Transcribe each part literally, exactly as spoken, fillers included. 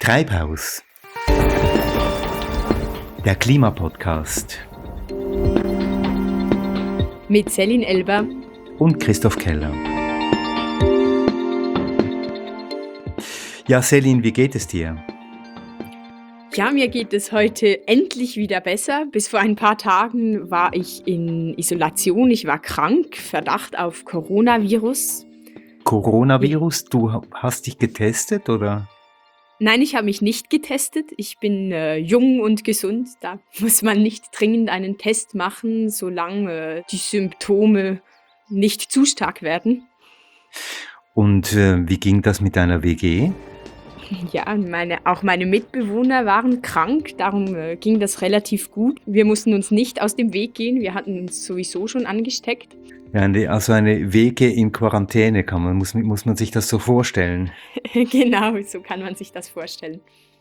Treibhaus, der Klimapodcast mit Celine Elber und Christoph Keller. Ja, Celine, wie geht es dir? Ja, mir geht es heute endlich wieder besser. Bis vor ein paar Tagen war ich in Isolation, ich war krank, Verdacht auf Coronavirus. Coronavirus, du hast dich getestet, oder? Nein, ich habe mich nicht getestet. Ich bin äh, jung und gesund. Da muss man nicht dringend einen Test machen, solange äh, die Symptome nicht zu stark werden. Und äh, wie ging das mit deiner W G? Ja, meine, auch meine Mitbewohner waren krank, darum äh, ging das relativ gut. Wir mussten uns nicht aus dem Weg gehen, wir hatten uns sowieso schon angesteckt. Ja, eine- also eine W G in Quarantäne, kann man, muss, muss man sich das so vorstellen. Genau, so kann man sich das vorstellen.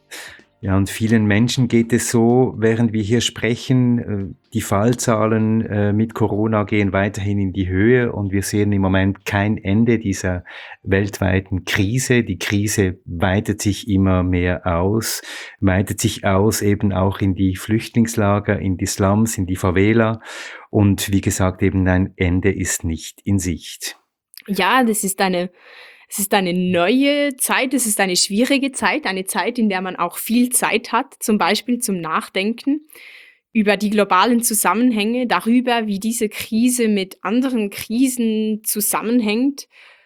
Ja, und vielen Menschen geht es so, während wir hier sprechen, äh, die Fallzahlen äh, mit Corona gehen weiterhin in die Höhe und wir sehen im Moment kein Ende dieser weltweiten Krise. Die Krise weitet sich immer mehr aus, weitet sich aus eben auch in die Flüchtlingslager, in die Slums, in die Favela und wie gesagt eben ein Ende ist nicht in Sicht. Ja, das ist eine, es ist eine neue Zeit, es ist eine schwierige Zeit, eine Zeit, in der man auch viel Zeit hat, zum Beispiel zum Nachdenken über die globalen Zusammenhänge, darüber, wie diese Krise mit anderen Krisen zusammenhängt.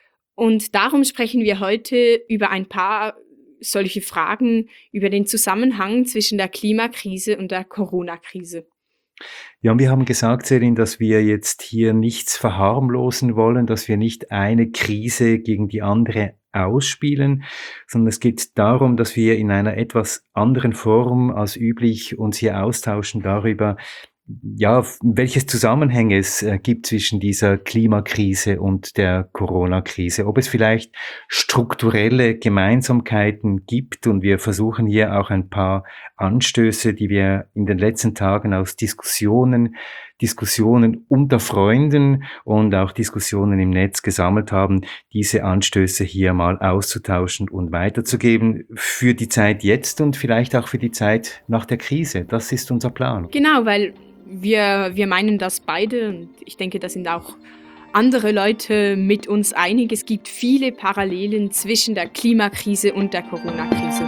Und darum sprechen wir heute über ein paar solche Fragen, über den Zusammenhang zwischen der Klimakrise und der Corona-Krise. Ja, und wir haben gesagt, Selin, dass wir jetzt hier nichts verharmlosen wollen, dass wir nicht eine Krise gegen die andere ausspielen, sondern es geht darum, dass wir in einer etwas anderen Form als üblich uns hier austauschen darüber, ja, welches Zusammenhänge es äh, gibt zwischen dieser Klimakrise und der Corona-Krise, ob es vielleicht strukturelle Gemeinsamkeiten gibt und wir versuchen hier auch ein paar Anstöße, die wir in den letzten Tagen aus Diskussionen, Diskussionen unter Freunden und auch Diskussionen im Netz gesammelt haben, diese Anstöße hier mal auszutauschen und weiterzugeben für die Zeit jetzt und vielleicht auch für die Zeit nach der Krise. Das ist unser Plan. Genau, weil wir, wir meinen das beide und ich denke, da sind auch andere Leute mit uns einig. Es gibt viele Parallelen zwischen der Klimakrise und der Corona-Krise.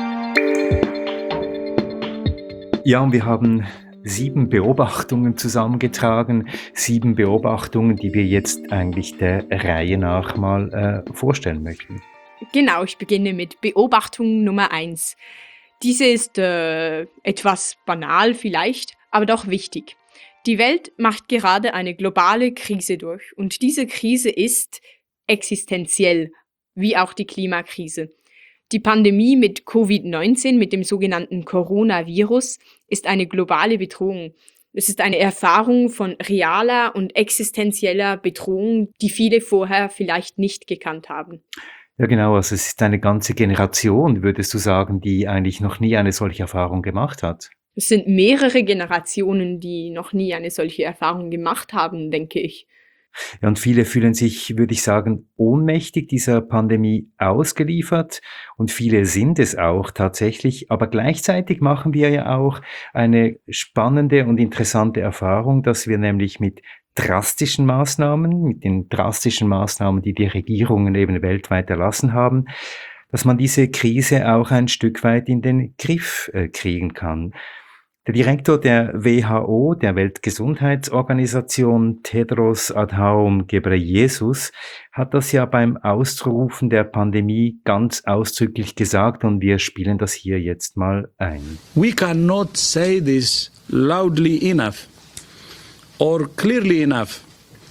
Ja, und wir haben sieben Beobachtungen zusammengetragen, sieben Beobachtungen, die wir jetzt eigentlich der Reihe nach mal äh, vorstellen möchten. Genau, ich beginne mit Beobachtung Nummer eins. Diese ist äh, etwas banal vielleicht, aber doch wichtig. Die Welt macht gerade eine globale Krise durch und diese Krise ist existenziell, wie auch die Klimakrise. Die Pandemie mit Covid neunzehn, mit dem sogenannten Coronavirus, ist eine globale Bedrohung. Es ist eine Erfahrung von realer und existenzieller Bedrohung, die viele vorher vielleicht nicht gekannt haben. Ja, genau, also es ist eine ganze Generation, würdest du sagen, die eigentlich noch nie eine solche Erfahrung gemacht hat. Es sind mehrere Generationen, die noch nie eine solche Erfahrung gemacht haben, denke ich. Ja, und viele fühlen sich, würde ich sagen, ohnmächtig dieser Pandemie ausgeliefert und viele sind es auch tatsächlich, aber gleichzeitig machen wir ja auch eine spannende und interessante Erfahrung, dass wir nämlich mit drastischen Maßnahmen, mit den drastischen Maßnahmen, die die Regierungen eben weltweit erlassen haben, dass man diese Krise auch ein Stück weit in den Griff äh, kriegen kann. Der Direktor der W H O, der Weltgesundheitsorganisation, Tedros Adhanom Ghebreyesus, hat das ja beim Ausrufen der Pandemie ganz ausdrücklich gesagt und wir spielen das hier jetzt mal ein. We cannot say this loudly enough, or clearly enough,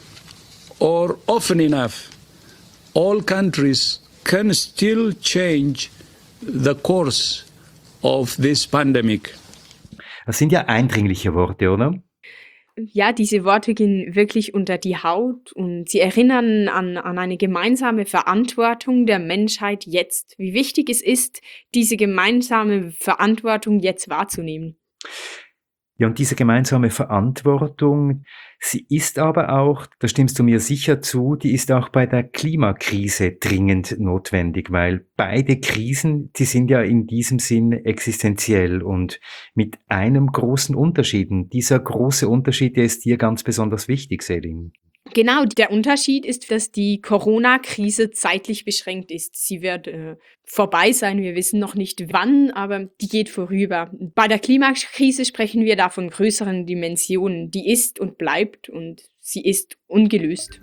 or often enough. All countries can still change the course of this pandemic. Das sind ja eindringliche Worte, oder? Ja, diese Worte gehen wirklich unter die Haut und sie erinnern an, an eine gemeinsame Verantwortung der Menschheit jetzt. Wie wichtig es ist, diese gemeinsame Verantwortung jetzt wahrzunehmen. Ja, und diese gemeinsame Verantwortung, sie ist aber auch, da stimmst du mir sicher zu, die ist auch bei der Klimakrise dringend notwendig, weil beide Krisen, die sind ja in diesem Sinn existenziell und mit einem großen Unterschied. Und dieser große Unterschied, der ist dir ganz besonders wichtig, Selin. Genau, der Unterschied ist, dass die Corona-Krise zeitlich beschränkt ist. Sie wird äh, vorbei sein, wir wissen noch nicht wann, aber die geht vorüber. Bei der Klimakrise sprechen wir da von größeren Dimensionen. Die ist und bleibt und sie ist ungelöst.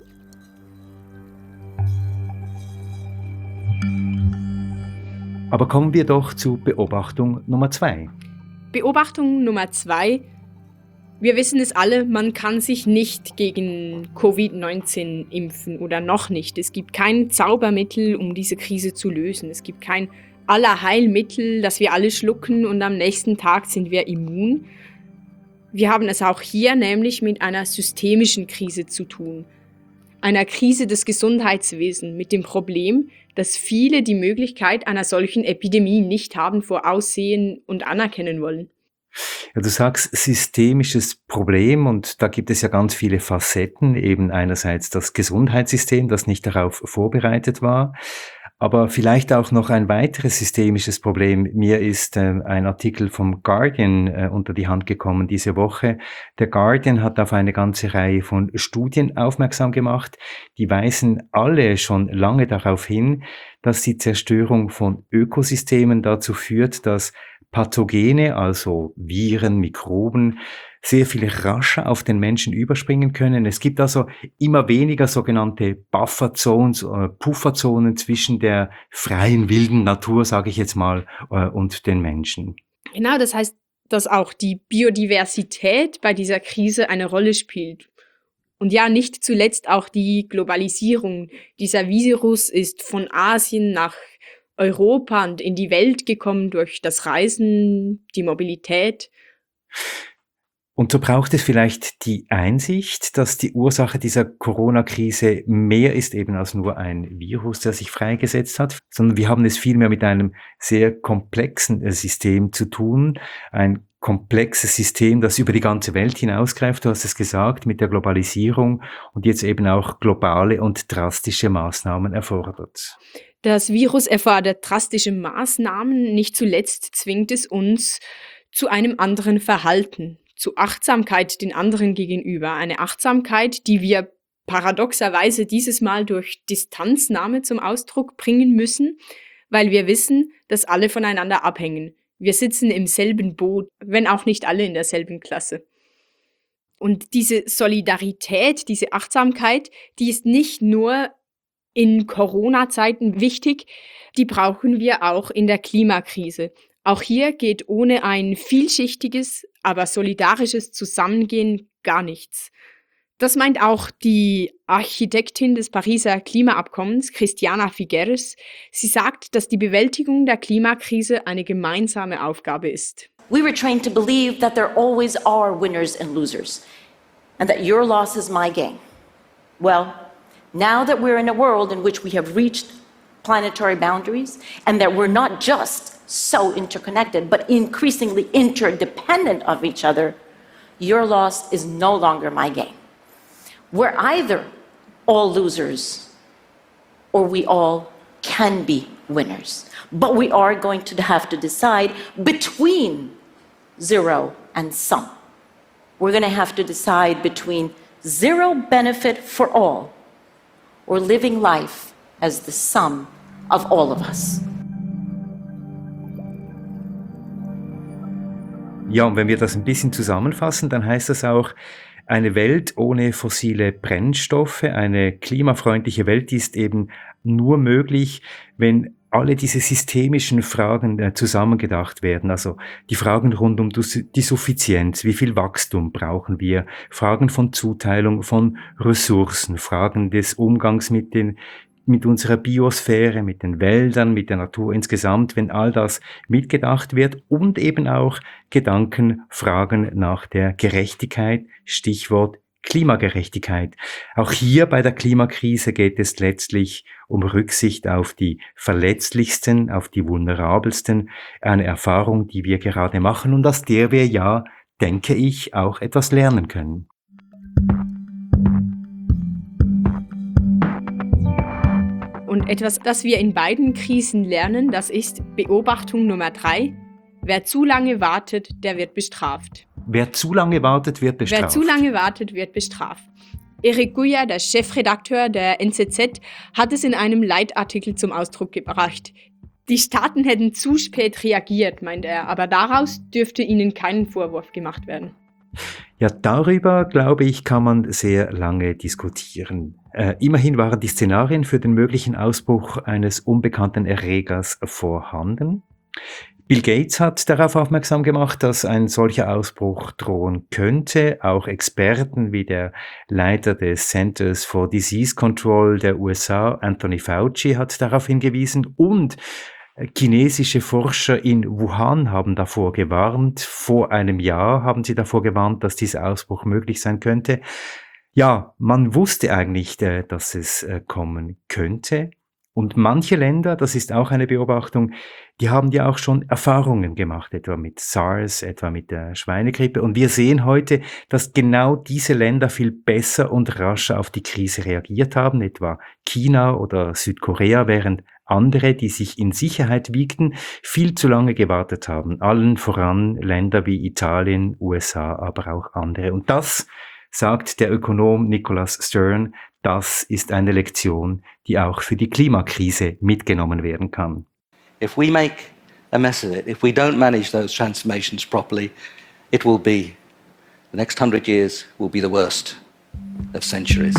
Aber kommen wir doch zu Beobachtung Nummer zwei. Beobachtung Nummer zwei. Wir wissen es alle, man kann sich nicht gegen Covid neunzehn impfen oder noch nicht. Es gibt kein Zaubermittel, um diese Krise zu lösen. Es gibt kein Allerheilmittel, das wir alle schlucken und am nächsten Tag sind wir immun. Wir haben es auch hier nämlich mit einer systemischen Krise zu tun. Einer Krise des Gesundheitswesens mit dem Problem, dass viele die Möglichkeit einer solchen Epidemie nicht haben, voraussehen und anerkennen wollen. Ja, du sagst systemisches Problem und da gibt es ja ganz viele Facetten, eben einerseits das Gesundheitssystem, das nicht darauf vorbereitet war, aber vielleicht auch noch ein weiteres systemisches Problem. Mir ist äh, ein Artikel vom Guardian äh, unter die Hand gekommen diese Woche. Der Guardian hat auf eine ganze Reihe von Studien aufmerksam gemacht, die weisen alle schon lange darauf hin, dass die Zerstörung von Ökosystemen dazu führt, dass Pathogene, also Viren, Mikroben, sehr viel rascher auf den Menschen überspringen können. Es gibt also immer weniger sogenannte Bufferzones, äh, Pufferzonen zwischen der freien, wilden Natur, sage ich jetzt mal, äh, und den Menschen. Genau, das heißt, dass auch die Biodiversität bei dieser Krise eine Rolle spielt. Und ja, nicht zuletzt auch die Globalisierung. Dieser Virus ist von Asien nach Europa und in die Welt gekommen durch das Reisen, die Mobilität. Und so braucht es vielleicht die Einsicht, dass die Ursache dieser Corona-Krise mehr ist eben als nur ein Virus, der sich freigesetzt hat, sondern wir haben es vielmehr mit einem sehr komplexen System zu tun, ein komplexes System, das über die ganze Welt hinausgreift, du hast es gesagt, mit der Globalisierung und jetzt eben auch globale und drastische Maßnahmen erfordert. Das Virus erfordert drastische Maßnahmen, nicht zuletzt zwingt es uns zu einem anderen Verhalten, zu Achtsamkeit den anderen gegenüber. Eine Achtsamkeit, die wir paradoxerweise dieses Mal durch Distanznahme zum Ausdruck bringen müssen, weil wir wissen, dass alle voneinander abhängen. Wir sitzen im selben Boot, wenn auch nicht alle in derselben Klasse. Und diese Solidarität, diese Achtsamkeit, die ist nicht nur in Corona-Zeiten wichtig, die brauchen wir auch in der Klimakrise. Auch hier geht ohne ein vielschichtiges, aber solidarisches Zusammengehen gar nichts. Das meint auch die Architektin des Pariser Klimaabkommens, Christiana Figueres. Sie sagt, dass die Bewältigung der Klimakrise eine gemeinsame Aufgabe ist. We were trained to believe that there always are winners and losers, and that your loss is my gain. Well, now that we're in a world in which we have reached planetary boundaries and that we're not just so interconnected, but increasingly interdependent of each other, your loss is no longer my gain. We're either all losers or we all can be winners. But we are going to have to decide between zero and some. We're going to have to decide between zero benefit for all or living life as the sum of all of us. Ja, und wenn wir das ein bisschen zusammenfassen, dann heißt das auch, eine Welt ohne fossile Brennstoffe, eine klimafreundliche Welt ist eben nur möglich, wenn alle diese systemischen Fragen äh, zusammengedacht werden. Also die Fragen rund um die Suffizienz, wie viel Wachstum brauchen wir, Fragen von Zuteilung von Ressourcen, Fragen des Umgangs mit den mit unserer Biosphäre, mit den Wäldern, mit der Natur insgesamt, wenn all das mitgedacht wird und eben auch Gedanken, Fragen nach der Gerechtigkeit, Stichwort Klimagerechtigkeit. Auch hier bei der Klimakrise geht es letztlich um Rücksicht auf die Verletzlichsten, auf die Vulnerabelsten, eine Erfahrung, die wir gerade machen und aus der wir ja denke ich, auch etwas lernen können. Und etwas, das wir in beiden Krisen lernen, das ist Beobachtung Nummer drei. Wer zu lange wartet, der wird bestraft. Wer zu lange wartet, wird bestraft. Wer zu lange wartet, wird bestraft. Erik Guya, der Chefredakteur der N Z Z, hat es in einem Leitartikel zum Ausdruck gebracht. Die Staaten hätten zu spät reagiert, meint er, aber daraus dürfte ihnen kein Vorwurf gemacht werden. Ja, darüber, glaube ich, kann man sehr lange diskutieren. Äh, immerhin waren die Szenarien für den möglichen Ausbruch eines unbekannten Erregers vorhanden. Bill Gates hat darauf aufmerksam gemacht, dass ein solcher Ausbruch drohen könnte. Auch Experten wie der Leiter des Centers for Disease Control der U S A, Anthony Fauci, hat darauf hingewiesen. Und chinesische Forscher in Wuhan haben davor gewarnt. Vor einem Jahr haben sie davor gewarnt, dass dieser Ausbruch möglich sein könnte. Ja, man wusste eigentlich, dass es kommen könnte. Und manche Länder, das ist auch eine Beobachtung, die haben ja auch schon Erfahrungen gemacht, etwa mit SARS, etwa mit der Schweinegrippe. Und wir sehen heute, dass genau diese Länder viel besser und rascher auf die Krise reagiert haben, etwa China oder Südkorea, während andere, die sich in Sicherheit wiegten, viel zu lange gewartet haben. Allen voran Länder wie Italien, U S A, aber auch andere. Und das, sagt der Ökonom Nicholas Stern, das ist eine Lektion, die auch für die Klimakrise mitgenommen werden kann. If we make a mess of it, if we don't manage those transformations properly, it will be, the next hundred years will be the worst of centuries.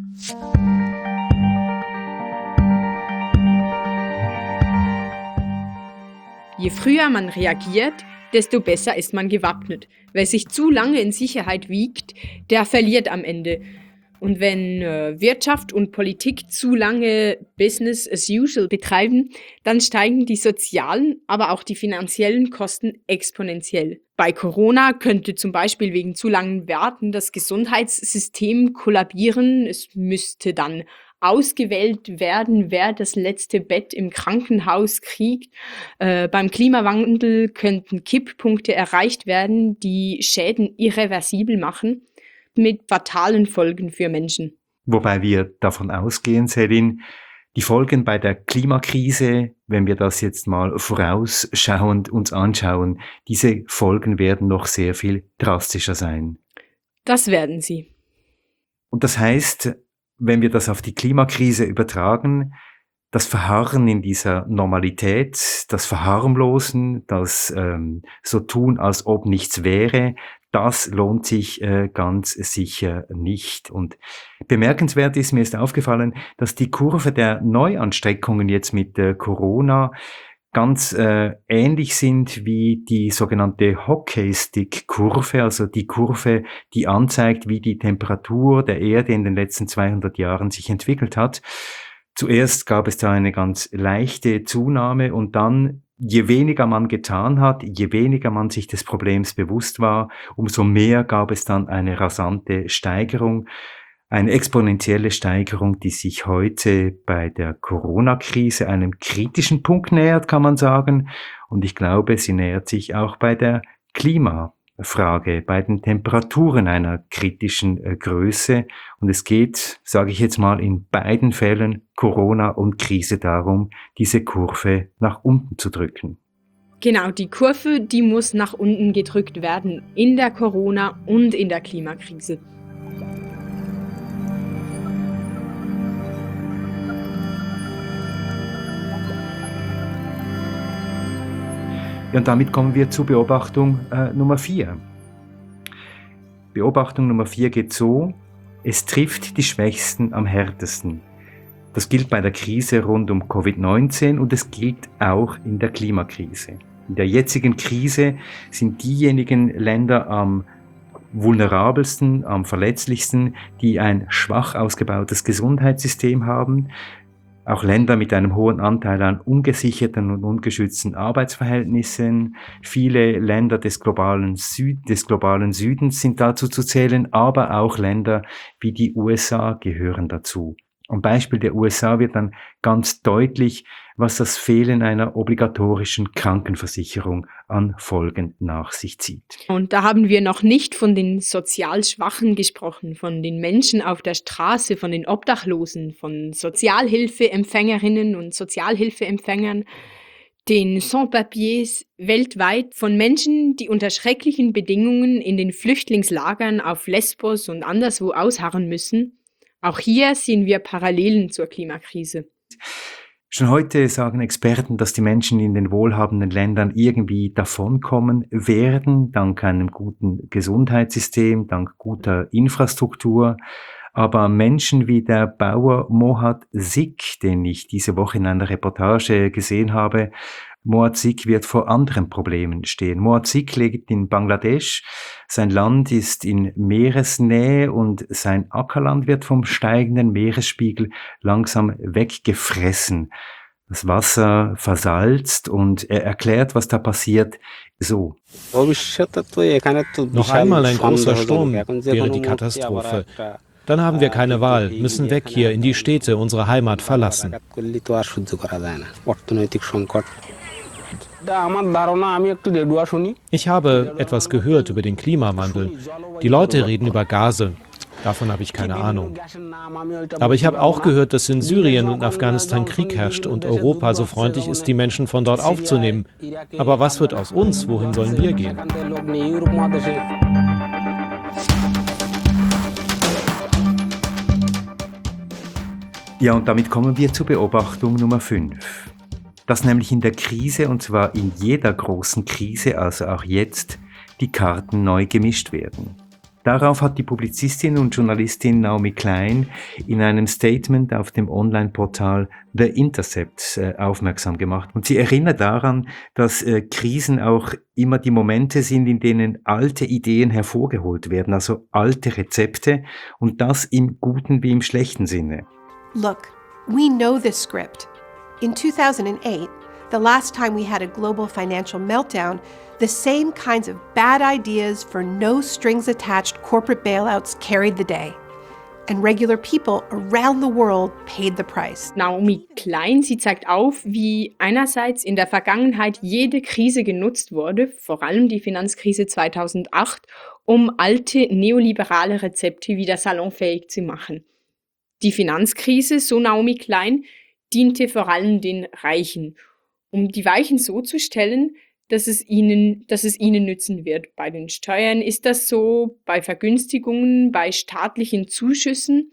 Je früher man reagiert, desto besser ist man gewappnet. Wer sich zu lange in Sicherheit wiegt, der verliert am Ende. Und wenn äh, Wirtschaft und Politik zu lange Business as usual betreiben, dann steigen die sozialen, aber auch die finanziellen Kosten exponentiell. Bei Corona könnte zum Beispiel wegen zu langen Warten das Gesundheitssystem kollabieren. Es müsste dann ausgewählt werden, wer das letzte Bett im Krankenhaus kriegt. Äh, beim Klimawandel könnten Kipppunkte erreicht werden, die Schäden irreversibel machen, mit fatalen Folgen für Menschen. Wobei wir davon ausgehen, Selin, die Folgen bei der Klimakrise, wenn wir das jetzt mal vorausschauend uns anschauen, diese Folgen werden noch sehr viel drastischer sein. Das werden sie. Und das heißt, wenn wir das auf die Klimakrise übertragen, das Verharren in dieser Normalität, das Verharmlosen, das ähm, so tun, als ob nichts wäre, das lohnt sich äh, ganz sicher nicht. Und bemerkenswert ist, mir ist aufgefallen, dass die Kurve der Neuansteckungen jetzt mit äh, Corona ganz äh, ähnlich sind wie die sogenannte Hockeystick-Kurve, also die Kurve, die anzeigt, wie die Temperatur der Erde in den letzten zweihundert Jahren sich entwickelt hat. Zuerst gab es da eine ganz leichte Zunahme und dann, je weniger man getan hat, je weniger man sich des Problems bewusst war, umso mehr gab es dann eine rasante Steigerung, eine exponentielle Steigerung, die sich heute bei der Corona-Krise einem kritischen Punkt nähert, kann man sagen. Und ich glaube, sie nähert sich auch bei der Klimafrage, bei den Temperaturen einer kritischen äh, Größe. Und es geht, sage ich jetzt mal, in beiden Fällen, Corona und Krise, darum, diese Kurve nach unten zu drücken. Genau, die Kurve, die muss nach unten gedrückt werden, in der Corona- und in der Klimakrise. Ja, und damit kommen wir zu Beobachtung äh, Nummer vier. Beobachtung Nummer vier geht so: Es trifft die Schwächsten am härtesten. Das gilt bei der Krise rund um Covid neunzehn und es gilt auch in der Klimakrise. In der jetzigen Krise sind diejenigen Länder am vulnerabelsten, am verletzlichsten, die ein schwach ausgebautes Gesundheitssystem haben. Auch Länder mit einem hohen Anteil an ungesicherten und ungeschützten Arbeitsverhältnissen. Viele Länder des globalen, Süd, des globalen Südens sind dazu zu zählen, aber auch Länder wie die U S A gehören dazu. Am Beispiel der U S A wird dann ganz deutlich, was das Fehlen einer obligatorischen Krankenversicherung an Folgen nach sich zieht. Und da haben wir noch nicht von den sozial Schwachen gesprochen, von den Menschen auf der Straße, von den Obdachlosen, von Sozialhilfeempfängerinnen und Sozialhilfeempfängern, den Sans-Papiers weltweit, von Menschen, die unter schrecklichen Bedingungen in den Flüchtlingslagern auf Lesbos und anderswo ausharren müssen. Auch hier sehen wir Parallelen zur Klimakrise. Schon heute sagen Experten, dass die Menschen in den wohlhabenden Ländern irgendwie davonkommen werden, dank einem guten Gesundheitssystem, dank guter Infrastruktur. Aber Menschen wie der Bauer Mohad Sik, den ich diese Woche in einer Reportage gesehen habe, Mohad Sik wird vor anderen Problemen stehen. Mohad Sik lebt in Bangladesch. Sein Land ist in Meeresnähe und sein Ackerland wird vom steigenden Meeresspiegel langsam weggefressen. Das Wasser versalzt und er erklärt, was da passiert, so. Noch einmal ein großer Sturm wäre die Katastrophe. Dann haben wir keine Wahl, müssen weg hier in die Städte, unsere Heimat verlassen. Ich habe etwas gehört über den Klimawandel. Die Leute reden über Gase. Davon habe ich keine Ahnung. Aber ich habe auch gehört, dass in Syrien und Afghanistan Krieg herrscht und Europa so freundlich ist, die Menschen von dort aufzunehmen. Aber was wird aus uns? Wohin sollen wir gehen? Ja, und damit kommen wir zur Beobachtung Nummer fünf. Dass nämlich in der Krise, und zwar in jeder großen Krise, also auch jetzt, die Karten neu gemischt werden. Darauf hat die Publizistin und Journalistin Naomi Klein in einem Statement auf dem Online-Portal The Intercept äh, aufmerksam gemacht. Und sie erinnert daran, dass äh, Krisen auch immer die Momente sind, in denen alte Ideen hervorgeholt werden, also alte Rezepte, und das im guten wie im schlechten Sinne. Look, we know this script. In two thousand eight, the last time we had a global financial meltdown, the same kinds of bad ideas for no-strings-attached corporate bailouts carried the day. And regular people around the world paid the price. Naomi Klein, sie zeigt auf, wie einerseits in der Vergangenheit jede Krise genutzt wurde, vor allem die Finanzkrise zweitausendacht, um alte neoliberale Rezepte wieder salonfähig zu machen. Die Finanzkrise, so Naomi Klein, diente vor allem den Reichen, um die Weichen so zu stellen, dass es ihnen, dass es ihnen nützen wird. Bei den Steuern ist das so, bei Vergünstigungen, bei staatlichen Zuschüssen.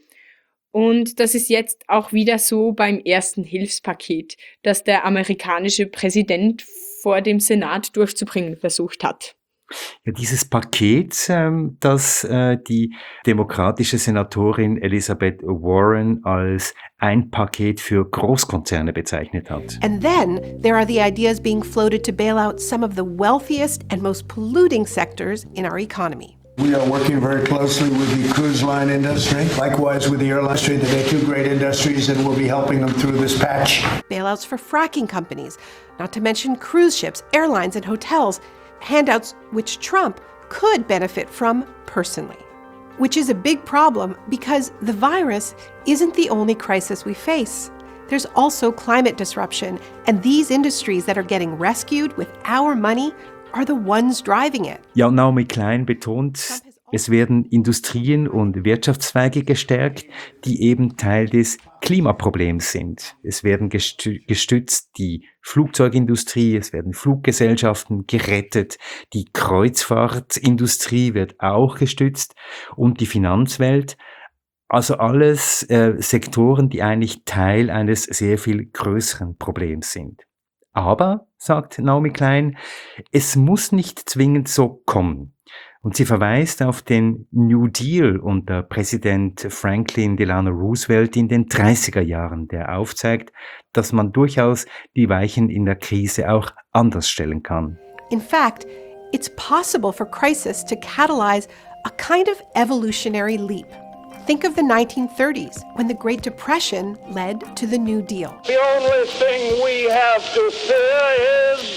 Und das ist jetzt auch wieder so beim ersten Hilfspaket, das der amerikanische Präsident vor dem Senat durchzubringen versucht hat. Ja, dieses Paket, ähm, das äh, die demokratische Senatorin Elizabeth Warren als ein Paket für Großkonzerne bezeichnet hat. And then there are the ideas being floated to bail out some of the wealthiest and most polluting sectors in our economy. We are working very closely with the cruise line industry, likewise with the airline industry. They're two great industries and we'll be helping them through this patch. Bailouts for fracking companies, not to mention cruise ships, airlines and hotels. Handouts which Trump could benefit from personally. Which is a big problem because the virus isn't the only crisis we face. There's also climate disruption, and these industries that are getting rescued with our money are the ones driving it. Ja, Naomi Klein betont, es werden Industrien und Wirtschaftszweige gestärkt, die eben Teil des Klimaproblems sind. Es werden gestützt die Flugzeugindustrie, es werden Fluggesellschaften gerettet, die Kreuzfahrtindustrie wird auch gestützt und die Finanzwelt. Also alles äh, Sektoren, die eigentlich Teil eines sehr viel größeren Problems sind. Aber, sagt Naomi Klein, es muss nicht zwingend so kommen. Und sie verweist auf den New Deal unter Präsident Franklin Delano Roosevelt in den dreißiger Jahren, der aufzeigt, dass man durchaus die Weichen in der Krise auch anders stellen kann. In fact, it's possible for crisis to catalyze a kind of evolutionary leap. Think of the nineteen thirties, when the Great Depression led to the New Deal. The only thing we have to fear is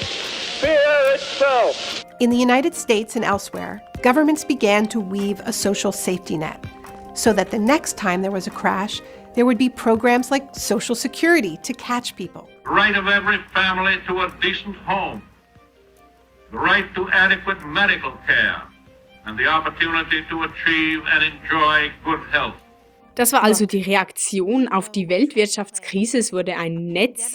fear itself. In the United States and elsewhere, governments began to weave a social safety net so that the next time there was a crash, There would be programs like Social Security to catch people. The right of every family to a decent home. The right to adequate medical care. And the opportunity to achieve and enjoy good health. Das war also die Reaktion auf die Weltwirtschaftskrise. Es wurde ein Netz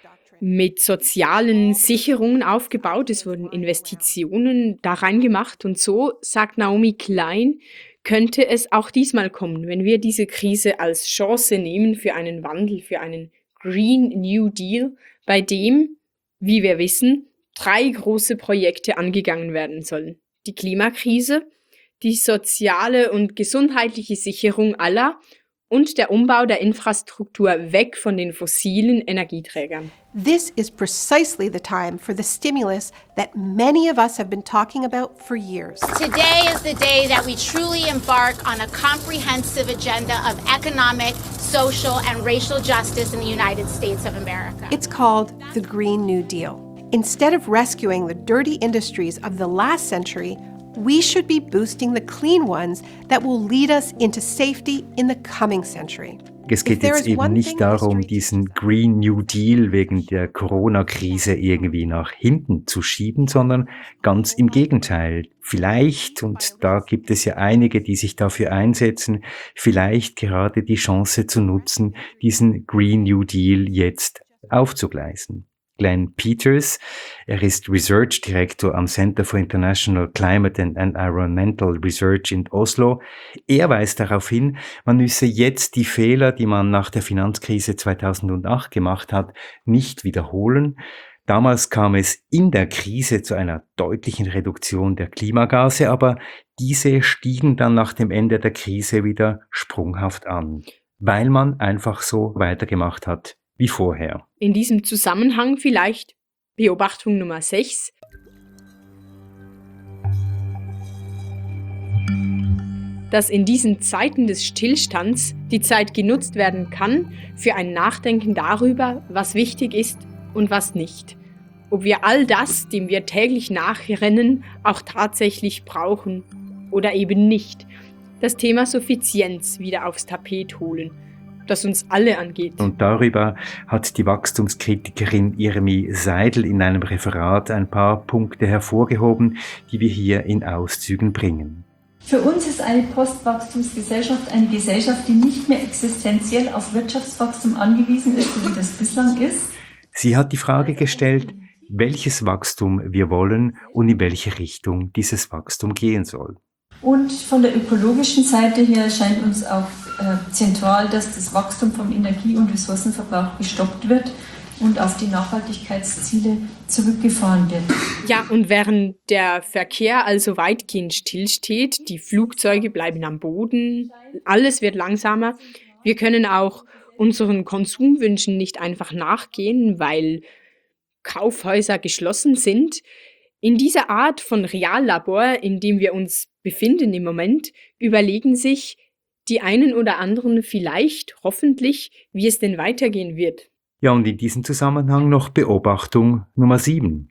mit sozialen Sicherungen aufgebaut. Es wurden Investitionen da reingemacht. Und so, sagt Naomi Klein, könnte es auch diesmal kommen, wenn wir diese Krise als Chance nehmen für einen Wandel, für einen Green New Deal, bei dem, wie wir wissen, drei große Projekte angegangen werden sollen. Die Klimakrise, die soziale und gesundheitliche Sicherung aller und der Umbau der Infrastruktur weg von den fossilen Energieträgern. This is precisely the time for the stimulus that many of us have been talking about for years. Today is the day that we truly embark on a comprehensive agenda of economic, social, and racial justice in the United States of America. It's called the Green New Deal. Instead of rescuing the dirty industries of the last century, we should be boosting the clean ones that will lead us into safety in the coming century. Es geht jetzt eben nicht darum, diesen Green New Deal wegen der Corona-Krise irgendwie nach hinten zu schieben, sondern ganz im Gegenteil. Vielleicht, und da gibt es ja einige, die sich dafür einsetzen, vielleicht gerade die Chance zu nutzen, diesen Green New Deal jetzt aufzugleisen. Glenn Peters, er ist Research Director am Center for International Climate and Environmental Research in Oslo. Er weist darauf hin, man müsse jetzt die Fehler, die man nach der Finanzkrise zweitausendacht gemacht hat, nicht wiederholen. Damals kam es in der Krise zu einer deutlichen Reduktion der Klimagase, aber diese stiegen dann nach dem Ende der Krise wieder sprunghaft an, weil man einfach so weitergemacht hat wie vorher. In diesem Zusammenhang vielleicht Beobachtung Nummer sechs. Dass in diesen Zeiten des Stillstands die Zeit genutzt werden kann für ein Nachdenken darüber, was wichtig ist und was nicht. Ob wir all das, dem wir täglich nachrennen, auch tatsächlich brauchen oder eben nicht. Das Thema Suffizienz wieder aufs Tapet holen, das uns alle angeht. Und darüber hat die Wachstumskritikerin Irmi Seidel in einem Referat ein paar Punkte hervorgehoben, die wir hier in Auszügen bringen. Für uns ist eine Postwachstumsgesellschaft eine Gesellschaft, die nicht mehr existenziell auf Wirtschaftswachstum angewiesen ist, so wie das bislang ist. Sie hat die Frage gestellt, welches Wachstum wir wollen und in welche Richtung dieses Wachstum gehen soll. Und von der ökologischen Seite her scheint uns auch äh, zentral, dass das Wachstum vom Energie- und Ressourcenverbrauch gestoppt wird und auf die Nachhaltigkeitsziele zurückgefahren wird. Ja, und während der Verkehr also weitgehend stillsteht, die Flugzeuge bleiben am Boden, alles wird langsamer. Wir können auch unseren Konsumwünschen nicht einfach nachgehen, weil Kaufhäuser geschlossen sind. In dieser Art von Reallabor, in dem wir uns befinden im Moment, überlegen sich die einen oder anderen vielleicht, hoffentlich, wie es denn weitergehen wird. Ja, und in diesem Zusammenhang noch Beobachtung Nummer sieben.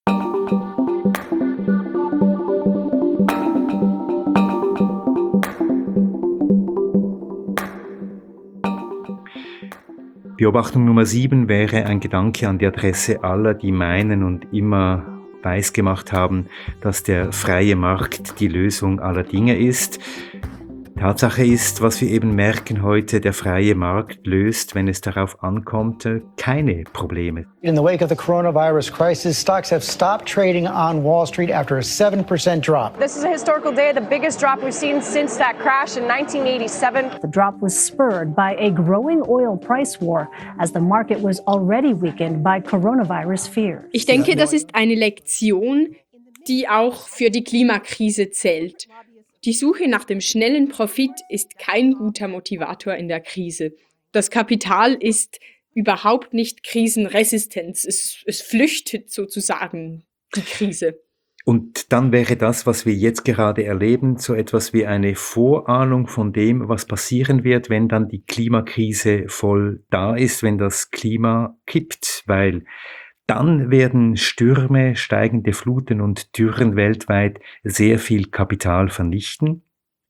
Beobachtung Nummer sieben wäre ein Gedanke an die Adresse aller, die meinen und immer weisgemacht haben, dass der freie Markt die Lösung aller Dinge ist. Tatsache ist, was wir eben merken heute, der freie Markt löst, wenn es darauf ankommt, keine Probleme. In the wake of the coronavirus crisis, stocks have stopped trading on Wall Street after a seven percent drop. This is a historical day, the biggest drop we've seen since that crash in nineteen eighty-seven. The drop was spurred by a growing oil price war as the market was already weakened by coronavirus fears. Ich denke, das ist eine Lektion, die auch für die Klimakrise zählt. Die Suche nach dem schnellen Profit ist kein guter Motivator in der Krise. Das Kapital ist überhaupt nicht krisenresistent. Es, es flüchtet sozusagen die Krise. Und dann wäre das, was wir jetzt gerade erleben, so etwas wie eine Vorahnung von dem, was passieren wird, wenn dann die Klimakrise voll da ist, wenn das Klima kippt, weil dann werden Stürme, steigende Fluten und Dürren weltweit sehr viel Kapital vernichten.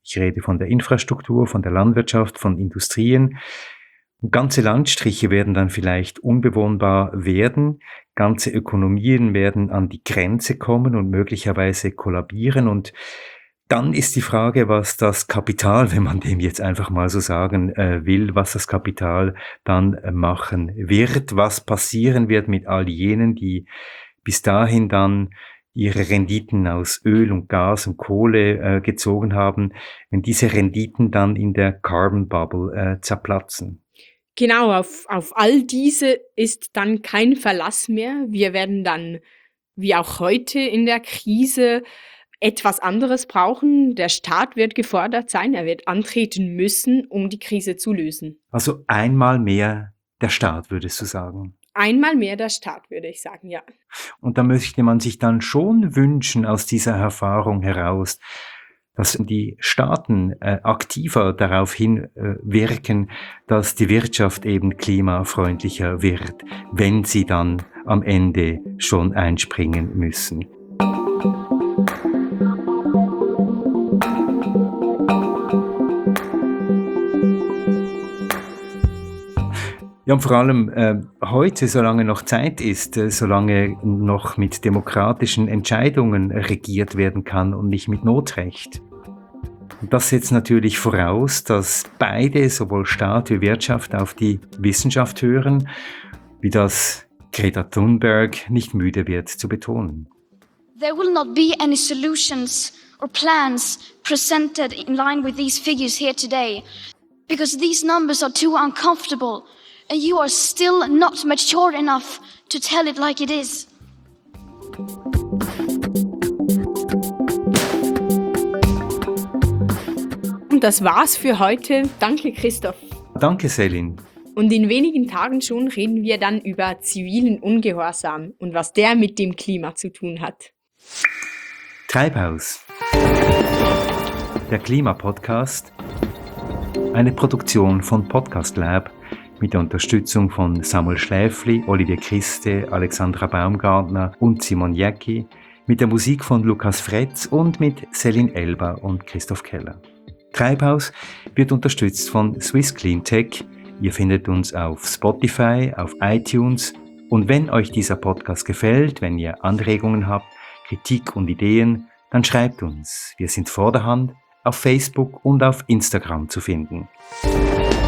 Ich rede von der Infrastruktur, von der Landwirtschaft, von Industrien. Und ganze Landstriche werden dann vielleicht unbewohnbar werden. Ganze Ökonomien werden an die Grenze kommen und möglicherweise kollabieren. Und dann ist die Frage, was das Kapital, wenn man dem jetzt einfach mal so sagen äh, will, was das Kapital dann äh, machen wird, was passieren wird mit all jenen, die bis dahin dann ihre Renditen aus Öl und Gas und Kohle äh, gezogen haben, wenn diese Renditen dann in der Carbon Bubble äh, zerplatzen. Genau, auf, auf all diese ist dann kein Verlass mehr. Wir werden dann, wie auch heute in der Krise, etwas anderes brauchen. Der Staat wird gefordert sein, er wird antreten müssen, um die Krise zu lösen. Also einmal mehr der Staat, würdest du sagen? Einmal mehr der Staat, würde ich sagen, ja. Und da möchte man sich dann schon wünschen aus dieser Erfahrung heraus, dass die Staaten äh, aktiver darauf hinwirken, äh, dass die Wirtschaft eben klimafreundlicher wird, wenn sie dann am Ende schon einspringen müssen. Ja, und vor allem äh, heute, solange noch Zeit ist, äh, solange noch mit demokratischen Entscheidungen regiert werden kann und nicht mit Notrecht. Und das setzt natürlich voraus, dass beide, sowohl Staat wie Wirtschaft, auf die Wissenschaft hören, wie das Greta Thunberg nicht müde wird zu betonen. There will not be any solutions or plans presented in line with these figures here today, because these numbers are too uncomfortable. And you are still not mature enough to tell it like it is. Und das war's für heute. Danke, Christoph. Danke, Selin. Und in wenigen Tagen schon reden wir dann über zivilen Ungehorsam und was der mit dem Klima zu tun hat. Treibhaus. Der Klimapodcast. Eine Produktion von Podcast Lab mit der Unterstützung von Samuel Schläfli, Olivier Christe, Alexandra Baumgartner und Simon Jäcki, mit der Musik von Lukas Fretz und mit Selin Elba und Christoph Keller. Treibhaus wird unterstützt von Swiss Clean Tech. Ihr findet uns auf Spotify, auf iTunes. Und wenn euch dieser Podcast gefällt, wenn ihr Anregungen habt, Kritik und Ideen, dann schreibt uns. Wir sind vorderhand auf Facebook und auf Instagram zu finden.